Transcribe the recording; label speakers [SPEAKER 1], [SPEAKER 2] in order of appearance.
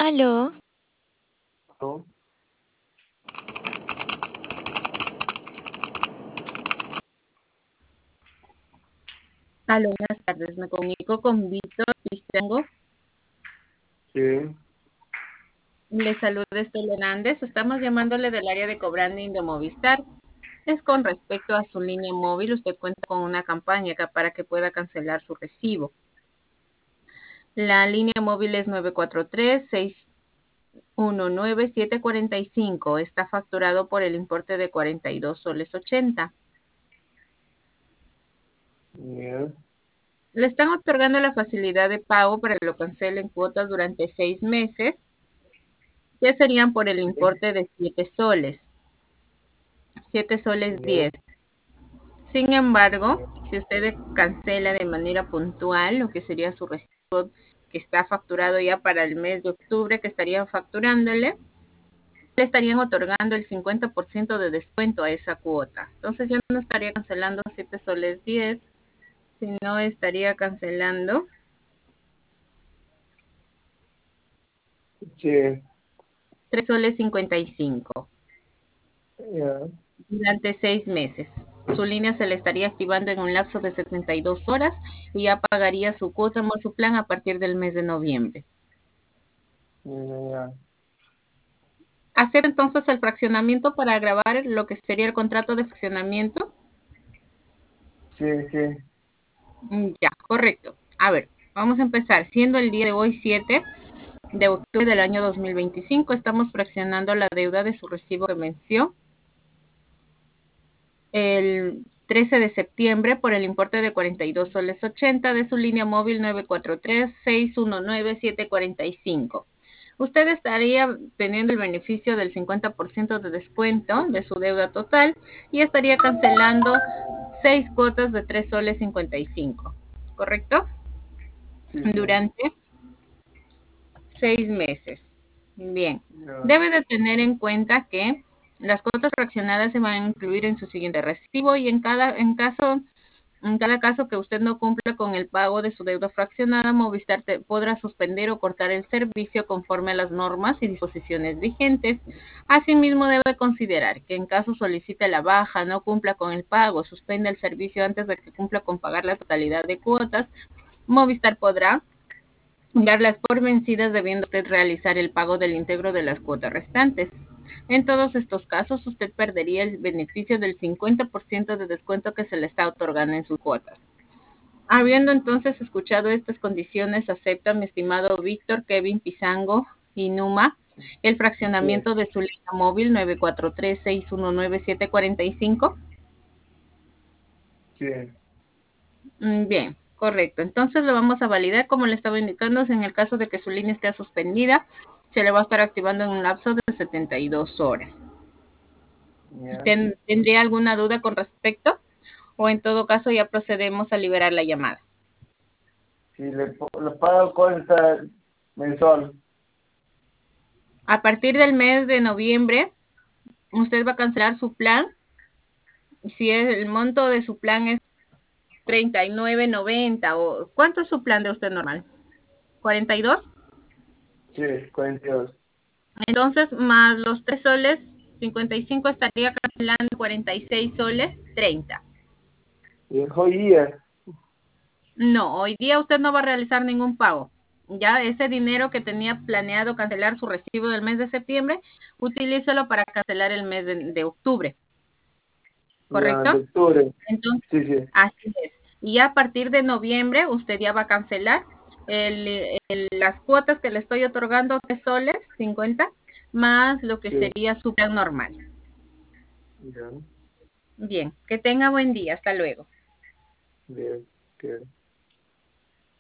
[SPEAKER 1] Aló,
[SPEAKER 2] ¿No?
[SPEAKER 3] Aló, buenas tardes. Me comunico con Víctor Pizango.
[SPEAKER 2] Sí,
[SPEAKER 3] Le saluda Estela Hernández. Estamos llamándole del área de cobranding de Movistar. Es con respecto a su línea móvil. Usted cuenta con una campaña para que pueda cancelar su recibo. La línea móvil es 943-619-745. Está facturado por el importe de 42 soles 80.
[SPEAKER 2] bien,
[SPEAKER 3] Le están otorgando la facilidad de pago para que lo cancele en cuotas durante 6 meses, que serían por el importe de 7 soles. 7 soles
[SPEAKER 2] bien,
[SPEAKER 3] 10. Sin embargo,
[SPEAKER 2] bien,
[SPEAKER 3] si usted cancela de manera puntual lo que sería su recibo que está facturado ya para el mes de octubre, que estarían facturándole, le estarían otorgando el 50% de descuento a esa cuota. Entonces ya no estaría cancelando 7 soles 10, sino estaría cancelando
[SPEAKER 2] sí,
[SPEAKER 3] 3 soles 55
[SPEAKER 2] ya,
[SPEAKER 3] durante 6 meses. Su línea se le estaría activando en un lapso de 72 horas y ya pagaría su cuota o su plan a partir del mes de noviembre.
[SPEAKER 2] ya,
[SPEAKER 3] Hacer entonces el fraccionamiento para grabar lo que sería el contrato de fraccionamiento.
[SPEAKER 2] sí, sí,
[SPEAKER 3] Ya, correcto. A ver, vamos a empezar. Siendo el día de hoy 7 de octubre del año 2025, estamos fraccionando la deuda de su recibo que venció el 13 de septiembre por el importe de 42 soles 80 de su línea móvil 943-619-745. Usted estaría teniendo el beneficio del 50% de descuento de su deuda total y estaría cancelando 6 cuotas de 3 soles 55, ¿correcto?
[SPEAKER 2] sí, sí,
[SPEAKER 3] Durante 6 meses. Bien,
[SPEAKER 2] ya,
[SPEAKER 3] debe de tener en cuenta que las cuotas fraccionadas se van a incluir en su siguiente recibo y en cada caso que usted no cumpla con el pago de su deuda fraccionada, Movistar podrá suspender o cortar el servicio conforme a las normas y disposiciones vigentes. Asimismo, debe considerar que en caso solicite la baja, no cumpla con el pago, suspenda el servicio antes de que cumpla con pagar la totalidad de cuotas, Movistar podrá darlas por vencidas debiendo usted realizar el pago del íntegro de las cuotas restantes. En todos estos casos, usted perdería el beneficio del 50% de descuento que se le está otorgando en sus cuotas. Habiendo entonces escuchado estas condiciones, acepta, mi estimado Víctor Kevin Pizango y Numa, el
[SPEAKER 2] sí,
[SPEAKER 3] fraccionamiento de su línea móvil 943-619-745.
[SPEAKER 2] sí,
[SPEAKER 3] Bien, correcto. Entonces lo vamos a validar como le estaba indicando. En el caso de que su línea esté suspendida, se le va a estar activando en un lapso de 72 horas.
[SPEAKER 2] ya.
[SPEAKER 3] ¿Tendría alguna duda con respecto? O en todo caso ya procedemos a liberar la llamada.
[SPEAKER 2] Si le pago cuenta mensual,
[SPEAKER 3] A partir del mes de noviembre, usted va a cancelar su plan. Si el monto de su plan es 39.90 o ¿cuánto es su plan de usted normal? 42.
[SPEAKER 2] sí, 42.
[SPEAKER 3] Entonces, más los 3 soles 55 estaría cancelando 46 soles 30.
[SPEAKER 2] Y el día,
[SPEAKER 3] No, hoy día usted no va a realizar ningún pago. Ya ese dinero que tenía planeado cancelar su recibo del mes de septiembre, utilícelo para cancelar el mes de octubre,
[SPEAKER 2] ya,
[SPEAKER 3] ¿correcto?
[SPEAKER 2] de octubre,
[SPEAKER 3] Entonces,
[SPEAKER 2] sí, sí,
[SPEAKER 3] así es. Y a partir de noviembre, usted ya va a cancelar las cuotas que le estoy otorgando, 3 soles 50, más lo que
[SPEAKER 2] sí,
[SPEAKER 3] sería su plan normal.
[SPEAKER 2] ya,
[SPEAKER 3] Bien, que tenga buen día. Hasta luego.
[SPEAKER 2] bien, bien.